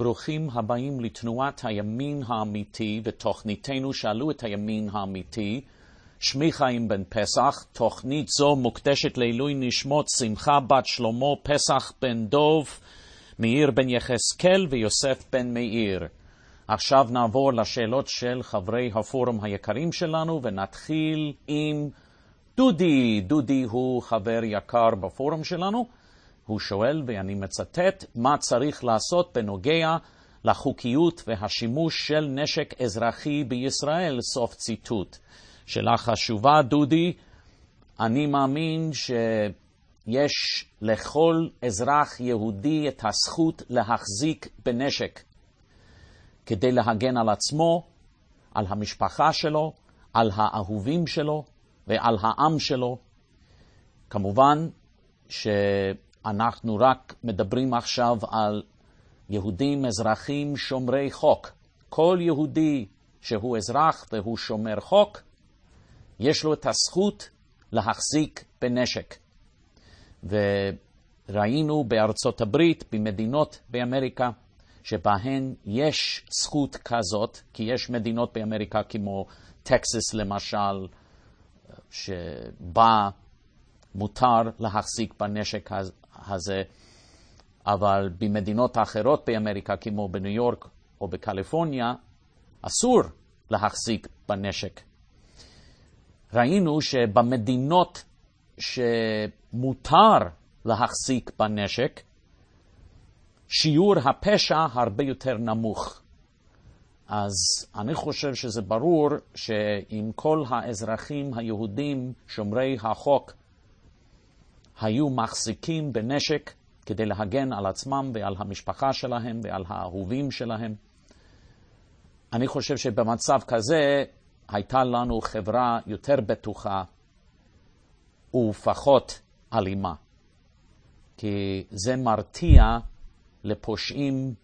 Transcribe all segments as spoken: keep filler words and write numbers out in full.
ברוכים הבאים לתנועת הימין האמיתי ותוכניתנו שאלו את הימין האמיתי. שמי חיים בן פסח. תוכנית זו מוקדשת לעילוי נשמות שמחה בת שלמה, פסח בן דוב, מאיר בן יחזקאל ויוסף בן מאיר. עכשיו נעבור לשאלות של חברי הפורום היקרים שלנו ונתחיל עם דודי. דודי הוא חבר יקר בפורום שלנו. הוא שואל, ואני מצטט, מה צריך לעשות בנוגע לחוקיות והשימוש של נשק אזרחי בישראל, סוף ציטוט. שאלה חשובה, דודי. אני מאמין שיש לכל אזרח יהודי את הזכות להחזיק בנשק, כדי להגן על עצמו, על המשפחה שלו, על האהובים שלו ועל העם שלו. כמובן ש... אנחנו רק מדברים עכשיו על יהודים אזרחים שומרי חוק. כל יהודי שהוא אזרח והוא שומר חוק, יש לו את הזכות להחזיק בנשק. וראינו בארצות הברית, במדינות באמריקה, שבהן יש זכות כזאת, כי יש מדינות באמריקה כמו טקסס למשל, שבה מותר להחזיק בנשק הזה, אבל במדינות האחרות באמריקה, כמו בניו יורק או בקליפורניה, אסור להחזיק בנשק. ראינו שבמדינות שמותר להחזיק בנשק, שיעור הפשע הרבה יותר נמוך. אז אני חושב שזה ברור שאם כל האזרחים היהודים שומרי החוק היו מחזיקים בנשק כדי להגן על עצמם ועל המשפחה שלהם ועל האהובים שלהם, אני חושב שבמצב כזה הייתה לנו חברה יותר בטוחה ופחות אלימה. כי זה מרתיע לפושעים,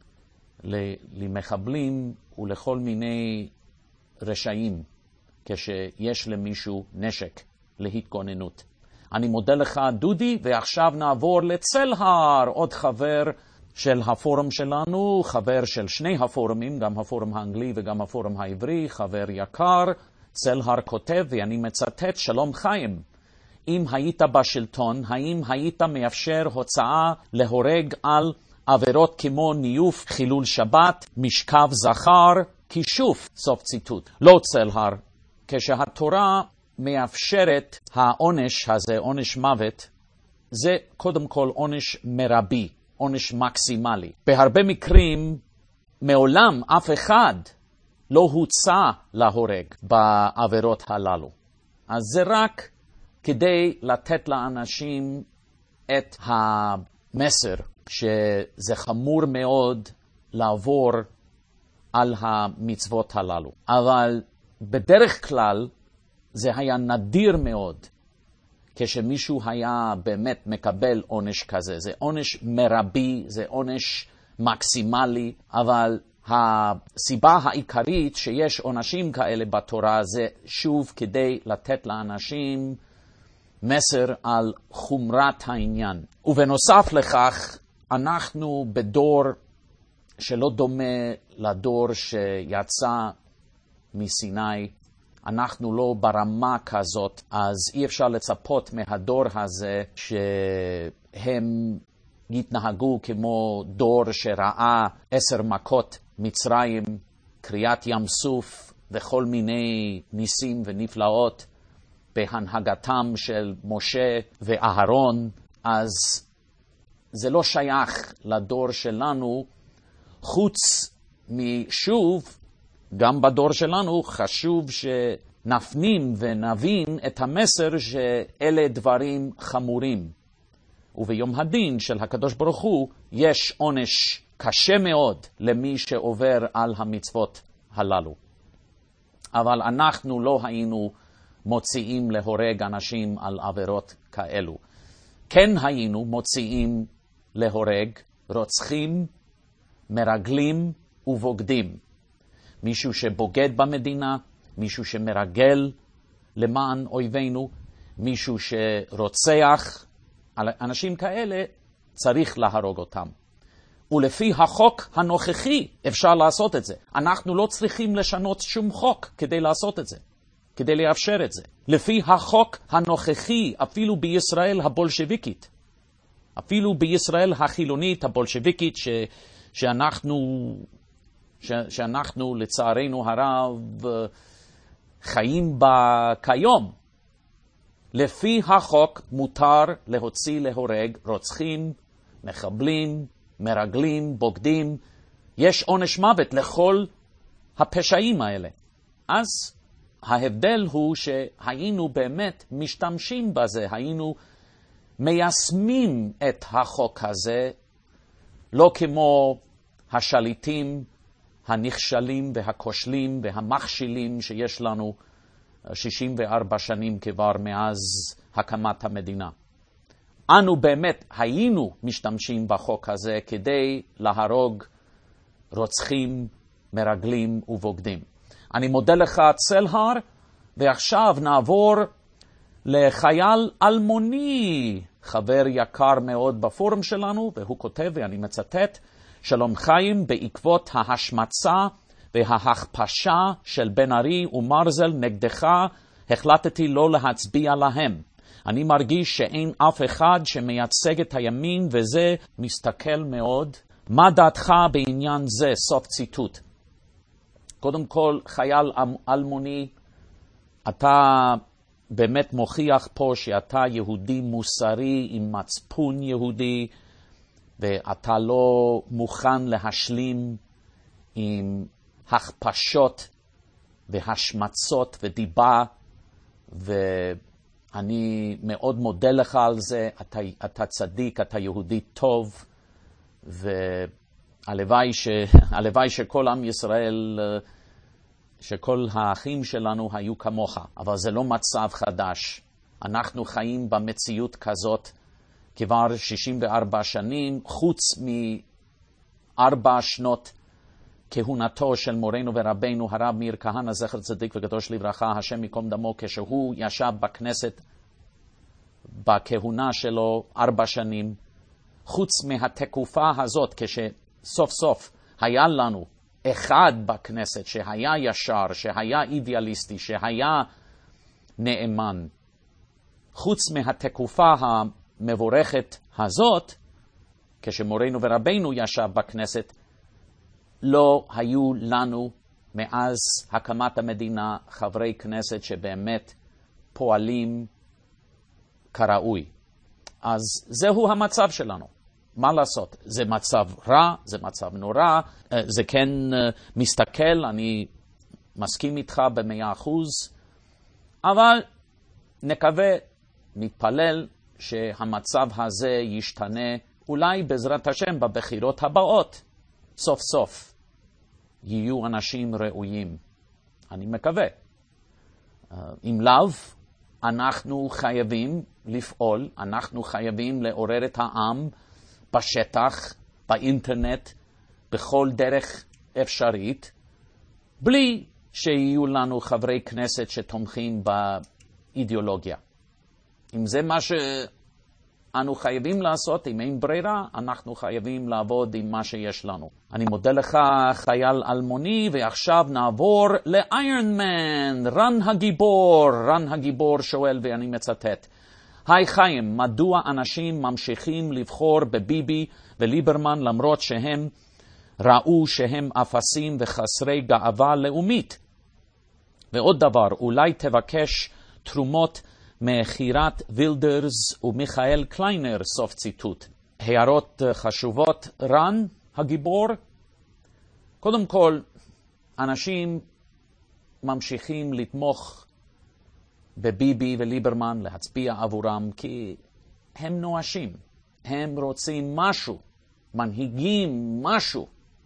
למחבלים ולכל מיני רשעים, כשיש למישהו נשק להתגוננות. אני מודה לך דודי, ועכשיו נעבור לצלהר, עוד חבר של הפורום שלנו, חבר של שני הפורומים, גם הפורום האנגלי וגם הפורום העברי, חבר יקר. צלהר כותב, ואני מצטט, שלום חיים, אם היית בשלטון, האם היית מאפשר הוצאה להורג על עבירות כמו ניוף, חילול שבת, משכב זכר, כישוף, סוף ציטוט. לא צלהר, כשהתורה מאפשרת העונש הזה, עונש מוות, זה קודם כל עונש מרבי, עונש מקסימלי. בהרבה מקרים מעולם אף אחד לא הוצא להורג בעבירות הללו. אז זה רק כדי לתת לאנשים את המסר שזה חמור מאוד לעבור על המצוות הללו. אבל בדרך כלל זה היה נדיר מאוד כשמישהו היה באמת מקבל עונש כזה. זה עונש מרבי, זה עונש מקסימלי, אבל הסיבה העיקרית שיש עונשים כאלה בתורה זה שוב כדי לתת לאנשים מסר על חומרת העניין. ובנוסף לכך, אנחנו בדור שלא דומה לדור שיצא מסיני, אנחנו לא ברמה כזאת, אז אי אפשר לצפות מהדור הזה שהם יתנהגו כמו דור שראה עשר מכות מצרים, קריאת ים סוף וכל מיני ניסים ונפלאות בהנהגתם של משה ואהרון. אז זה לא שייך לדור שלנו, חוץ משוב, גם בדור שלנו חשוב שנפנים ונבין את המסר שאלה דברים חמורים. וביום הדין של הקדוש ברוך הוא יש עונש קשה מאוד למי שעובר על המצוות הללו. אבל אנחנו לא היינו מוציאים להורג אנשים על עבירות כאלו. כן היינו מוציאים להורג רוצחים, מרגלים ובוגדים. מישהו שבוגד במדינה, מישהו שמרגל למען אויבינו, מישהו שרוצח, אנשים כאלה צריך להרוג אותם. ולפי החוק הנוכחי אפשר לעשות את זה. אנחנו לא צריכים לשנות שום חוק כדי לעשות את זה, כדי לאפשר את זה. לפי החוק הנוכחי, אפילו בישראל הבולשביקית, אפילו בישראל החילונית הבולשביקית, ש, שאנחנו, ש, שאנחנו לצערנו הרב חיים בה כיום, לפי החוק מותר להוציא להורג רוצחים, מחבלים, מרגלים, בוגדים. יש עונש מוות לכל הפשעים האלה. אז ההבדל הוא שהיינו באמת משתמשים בזה, היינו מיישמים את החוק הזה, לא כמו השליטים הנכשלים והכושלים והמכשילים שיש לנו שישים וארבע שנים כבר מאז הקמת המדינה. אנו באמת היינו משתמשים בחוק הזה כדי להרוג רוצחים, מרגלים ובוגדים. אני מודה לך צלהר, ועכשיו נעבור לחייל אלמוני, חבר יקר מאוד בפורום שלנו, והוא כותב, ואני מצטט, שלום חיים, בעקבות ההשמצה וההכפשה של בן ארי ומרזל נגדך, החלטתי לא להצביע להם. אני מרגיש שאין אף אחד שמייצג את הימין, וזה מסתכל מאוד. מה דעתך בעניין זה? סוף ציטוט. קודם כל, חייל אלמוני, אתה באמת מוכיח פה שאתה יהודי מוסרי עם מצפון יהודי, ואתה לא מוכן להשלים עם הכפשות והשמצות ודיבה, ואני מאוד מודה לך על זה. אתה, אתה צדיק, אתה יהודי טוב, והלוואי ש, הלוואי שכל עם ישראל, שכל האחים שלנו היו כמוך, אבל זה לא מצב חדש. אנחנו חיים במציאות כזאת כבר שישים וארבע שנים, חוץ מארבע שנות כהונתו של מורנו ורבנו הרב מאיר כהנא זכר צדיק וקדוש לברכה, השם ייקום דמו, כשהוא ישב בכנסת בכהונה שלו ארבע שנים. חוץ מהתקופה הזאת, כשסוף סוף היה לנו אחד בכנסת שהיה ישר, שהיה אידיאליסטי, שהיה נאמן, חוץ מהתקופה המבורכת הזאת, כשמורנו ורבנו ישב בכנסת, לא היו לנו מאז הקמת המדינה חברי כנסת שבאמת פועלים כראוי. אז זהו המצב שלנו. מה לעשות? זה מצב רע, זה מצב נורא, זה כן מסתכל, אני מסכים איתך במאה אחוז, אבל נקווה, נתפלל שהמצב הזה ישתנה, אולי בעזרת השם בבחירות הבאות, סוף סוף יהיו אנשים ראויים. אני מקווה. אם לאו, אנחנו חייבים לפעול, אנחנו חייבים לעורר את העם בשטח, באינטרנט, בכל דרך אפשרית, בלי שיהיו לנו חברי כנסת שתומכים באידיאולוגיה. אם זה מה שאנו חייבים לעשות, אם אין ברירה, אנחנו חייבים לעבוד עם מה שיש לנו. אני מודה לך, חייל אלמוני, ועכשיו נעבור לאיירון מן, רן הגיבור. רן הגיבור שואל, ואני מצטט, היי חיים, מדוע אנשים ממשיכים לבחור בביבי וליברמן למרות שהם ראו שהם אפסים וחסרי גאווה לאומית? ועוד דבר, אולי תבקש תרומות מחירת וילדרס ומיכאל קליינר, סוף ציטוט. הערות חשובות, רן הגיבור. קודם כל, אנשים ממשיכים לתמוך בביבי וליברמן, להצביע עבורם, כי הם נואשים, הם רוצים משהו, מנהיגים משהו,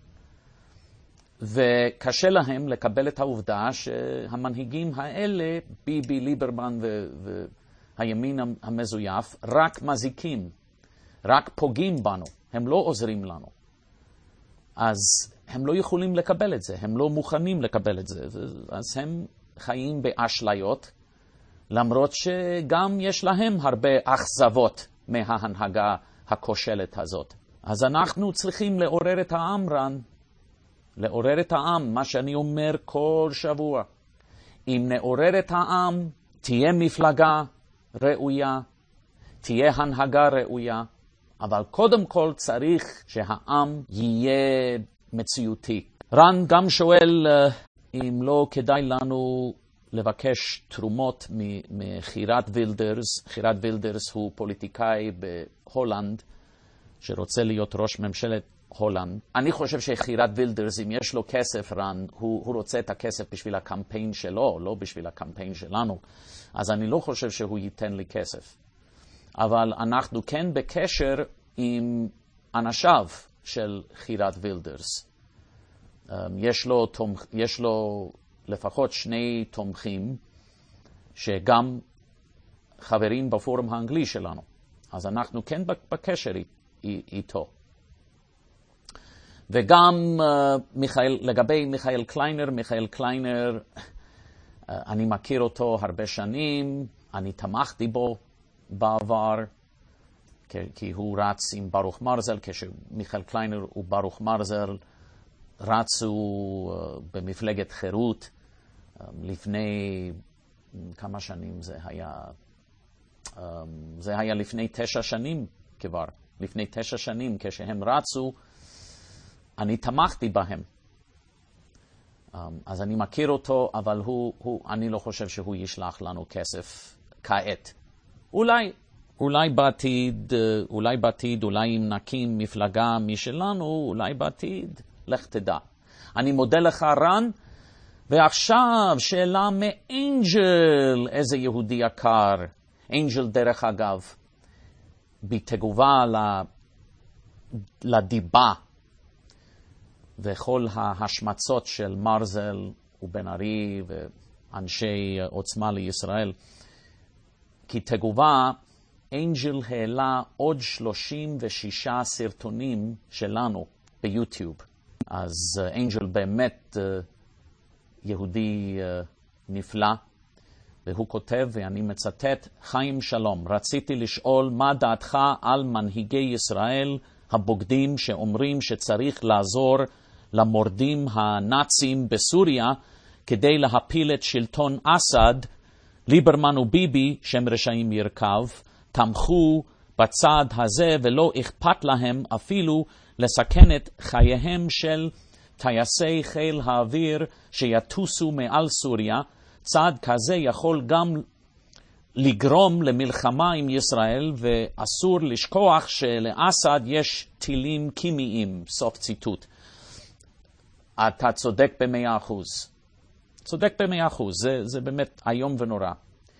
וקשה להם לקבל את העובדה שהמנהיגים האלה, ביבי, ליברמן והימין המזויף, רק מזיקים, רק פוגעים בנו, הם לא עוזרים לנו. אז הם לא יכולים לקבל את זה, הם לא מוכנים לקבל את זה, אז הם חיים באשליות, למרות שגם יש להם הרבה אכזבות מההנהגה הכושלת הזאת. אז אנחנו צריכים לעורר את העם, רן. לעורר את העם, מה שאני אומר כל שבוע. אם נעורר את העם, תהיה מפלגה ראויה, תהיה הנהגה ראויה, אבל קודם כל צריך שהעם יהיה מציאותי. רן גם שואל אם לא כדאי לנו לבקש תרומות מחירת וילדרס. חירת וילדרס הוא פוליטיקאי בהולנד שרוצה להיות ראש ממשלת הולנד. אני חושב שחירת וילדרס, אם יש לו כסף, רן, הוא, הוא רוצה את הכסף בשביל הקמפיין שלו, לא בשביל הקמפיין שלנו. אז אני לא חושב שהוא ייתן לי כסף. אבל אנחנו כן בקשר עם אנשיו של חירת וילדרס. יש לו, תומכ... יש לו לפחות שני תומכים שגם חברים בפורום האנגלי שלנו. אז אנחנו כן בקשר איתו. וגם uh, מיכאל, לגבי מיכאל קליינר, מיכאל קליינר, uh, אני מכיר אותו הרבה שנים, אני תמכתי בו בעבר, כי, כי הוא רץ עם ברוך מרזל, כשמיכאל קליינר וברוך מרזל רצו uh, במפלגת חירות, uh, לפני כמה שנים זה היה, um, זה היה לפני תשע שנים כבר, לפני תשע שנים כשהם רצו, אני תמכתי בהם. Um, אז אני מכיר אותו, אבל הוא, הוא, אני לא חושב שהוא ישלח לנו כסף כעת. אולי, אולי בעתיד, אולי בעתיד, אולי אם נקים מפלגה משלנו, אולי בעתיד, לך תדע. אני מודה לך, רן, ועכשיו שאלה מאנג'ל, איזה יהודי יקר. אנג'ל דרך אגב, בתגובה לדיבה, וכל ההשמצות של מרזל ובן ארי ואנשי עוצמה לישראל. כי תגובה, אנג'ל העלה עוד שלושים ושישה סרטונים שלנו ביוטיוב. אז אנג'ל באמת יהודי נפלא, והוא כותב, ואני מצטט, חיים שלום, רציתי לשאול מה דעתך על מנהיגי ישראל הבוגדים שאומרים שצריך לעזור למורדים הנאצים בסוריה כדי להפיל את שלטון אסד. ליברמן וביבי, שהם רשעים ירכב, תמכו בצד הזה ולא אכפת להם אפילו לסכן את חייהם של טייסי חיל האוויר שיטוסו מעל סוריה. צעד כזה יכול גם לגרום למלחמה עם ישראל, ואסור לשכוח שלאסד יש טילים קימיים, סוף ציטוט. אתה צודק במאה אחוז. צודק במאה אחוז, זה, זה באמת היום ונורא.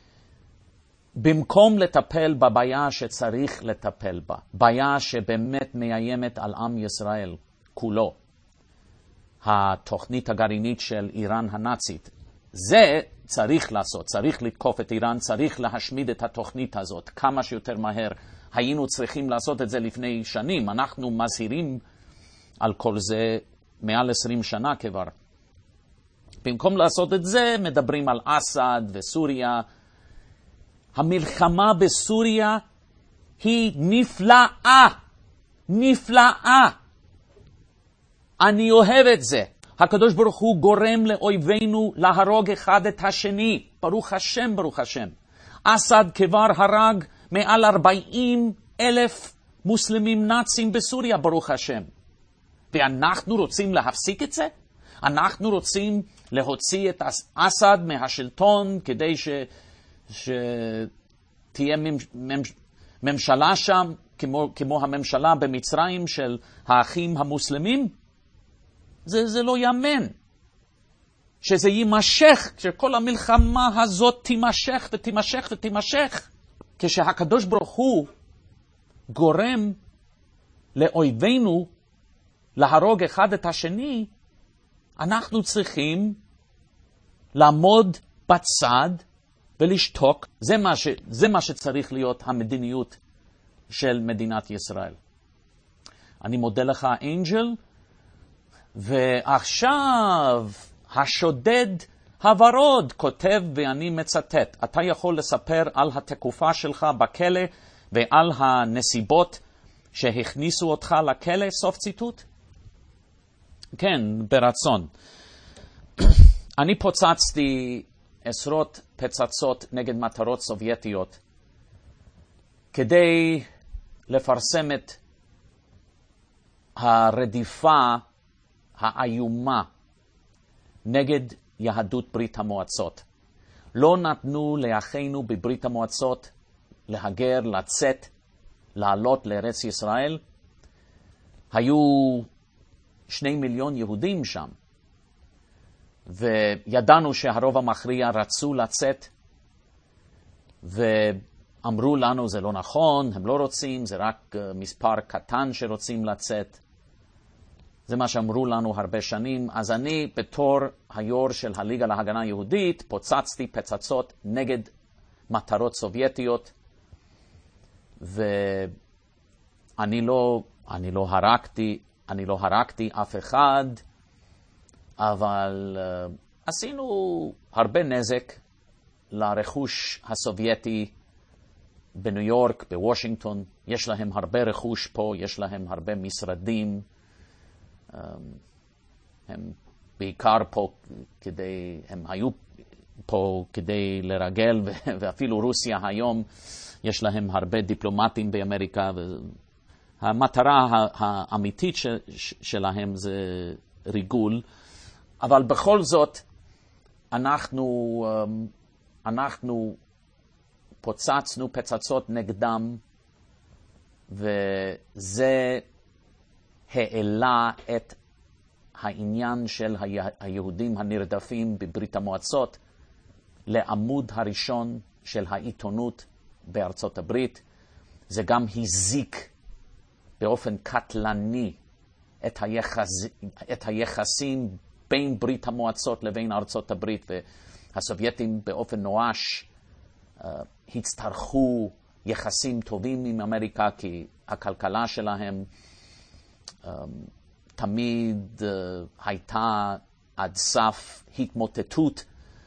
במקום לטפל בבעיה שצריך לטפל בה, בעיה שבאמת מאיימת על עם ישראל כולו, התוכנית הגרעינית של איראן הנאצית, זה צריך לעשות, צריך לתקוף את איראן, צריך להשמיד את התוכנית הזאת כמה שיותר מהר. היינו צריכים לעשות את זה לפני שנים, אנחנו מזהירים על כל זה מעל עשרים שנה כבר. במקום לעשות את זה, מדברים על אסד וסוריה. המלחמה בסוריה היא נפלאה, נפלאה. אני אוהב את זה. הקדוש ברוך הוא גורם לאויבינו להרוג אחד את השני. ברוך השם, ברוך השם. אסד כבר הרג מעל ארבעים אלף מוסלמים נאצים בסוריה, ברוך השם. ואנחנו רוצים להפסיק את זה? אנחנו רוצים להוציא את אסד מהשלטון כדי ש... שתהיה ממש... ממשלה שם כמו, כמו הממשלה במצרים של האחים המוסלמים? זה, זה לא יאמן. שזה יימשך, שכל המלחמה הזאת תימשך ותימשך ותימשך. כשהקדוש ברוך הוא גורם לאויבינו להרוג אחד את השני, אנחנו צריכים לעמוד בצד ולשתוק. זה מה, ש, זה מה שצריך להיות המדיניות של מדינת ישראל. אני מודה לך, אנג'ל. ועכשיו השודד הוורוד כותב, ואני מצטט, אתה יכול לספר על התקופה שלך בכלא ועל הנסיבות שהכניסו אותך לכלא? סוף ציטוט. כן, ברצון. אני פוצצתי עשרות פצצות נגד מטרות סובייטיות כדי לפרסם את הרדיפה האיומה נגד יהדות ברית המועצות. לא נתנו לאחינו בברית המועצות להגר, לצאת, לעלות לארץ ישראל. היו שני מיליון יהודים שם, וידענו שהרוב המכריע רצו לצאת, ואמרו לנו זה לא נכון, הם לא רוצים, זה רק מספר קטן שרוצים לצאת. זה מה שאמרו לנו הרבה שנים. אז אני בתור היו"ר של הליגה להגנה יהודית פוצצתי פצצות נגד מטרות סובייטיות, ואני לא, אני לא הרגתי, אני לא הרגתי אף אחד, אבל uh, עשינו הרבה נזק לרכוש הסובייטי בניו יורק, בוושינגטון. יש להם הרבה רכוש פה, יש להם הרבה משרדים. Um, הם בעיקר פה כדי, הם היו פה כדי לרגל, ואפילו רוסיה היום יש להם הרבה דיפלומטים באמריקה, והמטרה האמיתית שלהם זה ריגול. אבל בכל זאת אנחנו, אנחנו פוצצנו פצצות נגדם, וזה העלה את העניין של היהודים הנרדפים בברית המועצות לעמוד הראשון של העיתונות בארצות הברית. זה גם הזיק באופן קטלני את, היחס, את היחסים בין ברית המועצות לבין ארצות הברית, והסובייטים באופן נואש uh, הצטרכו יחסים טובים עם אמריקה, כי הכלכלה שלהם um, תמיד uh, הייתה עד סף התמוטטות,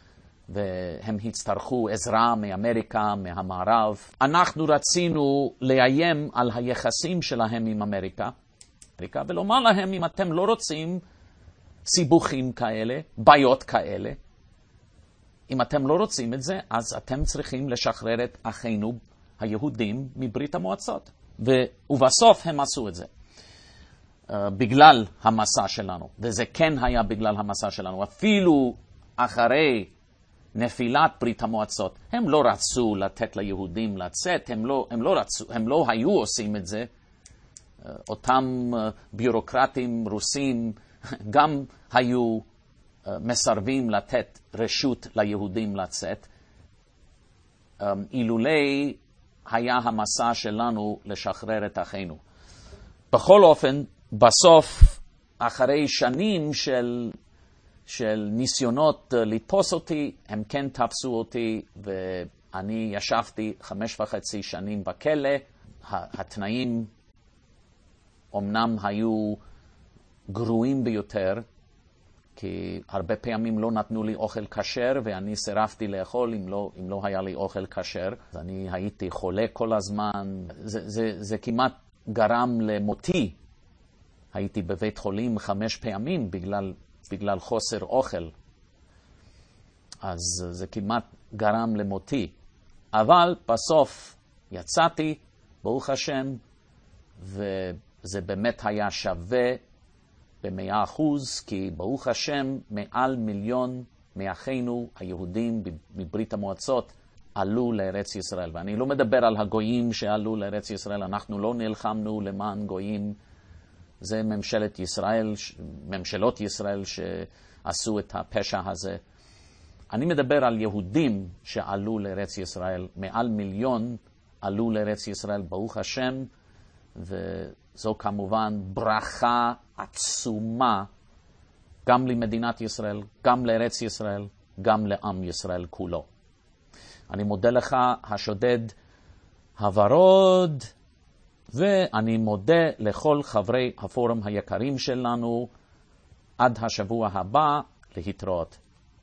והם הצטרכו עזרה מאמריקה, מהמערב. אנחנו רצינו לאיים על היחסים שלהם עם אמריקה, אמריקה ולומר להם, אם אתם לא רוצים סיבוכים כאלה, בעיות כאלה, אם אתם לא רוצים את זה, אז אתם צריכים לשחרר את אחינו היהודים מברית המועצות. ו... ובסוף הם עשו את זה. Uh, בגלל המסע שלנו, וזה כן היה בגלל המסע שלנו. אפילו אחרי נפילת ברית המועצות, הם לא רצו לתת ליהודים לצאת, הם לא, הם לא רצו, הם לא היו עושים את זה. Uh, אותם uh, ביורוקרטים רוסים גם היו uh, מסרבים לתת רשות ליהודים לצאת. Um, אילולי היה המסע שלנו לשחרר את אחינו. בכל אופן, בסוף, אחרי שנים של, של ניסיונות לתפוס אותי, הם כן תפסו אותי, ואני ישבתי חמש וחצי שנים בכלא. התנאים אומנם היו גרועים ביותר, כי הרבה פעמים לא נתנו לי אוכל כשר, ואני סירבתי לאכול אם לא, אם לא היה לי אוכל כשר. אז אני הייתי חולה כל הזמן. זה, זה, זה כמעט גרם למותי. הייתי בבית חולים חמש פעמים בגלל, בגלל חוסר אוכל. אז זה כמעט גרם למותי. אבל בסוף יצאתי, ברוך השם, וזה באמת היה שווה במאה אחוז, כי ברוך השם מעל מיליון מאחינו היהודים מברית המועצות עלו לארץ ישראל. ואני לא מדבר על הגויים שעלו לארץ ישראל, אנחנו לא נלחמנו למען גויים, זה ממשלת ישראל, ממשלות ישראל שעשו את הפשע הזה. אני מדבר על יהודים שעלו לארץ ישראל, מעל מיליון עלו לארץ ישראל, ברוך השם, וזו כמובן ברכה עצומה, גם למדינת ישראל, גם לארץ ישראל, גם לעם ישראל כולו. אני מודה לך, השודד הוורוד, ואני מודה לכל חברי הפורום היקרים שלנו. עד השבוע הבא, להתראות.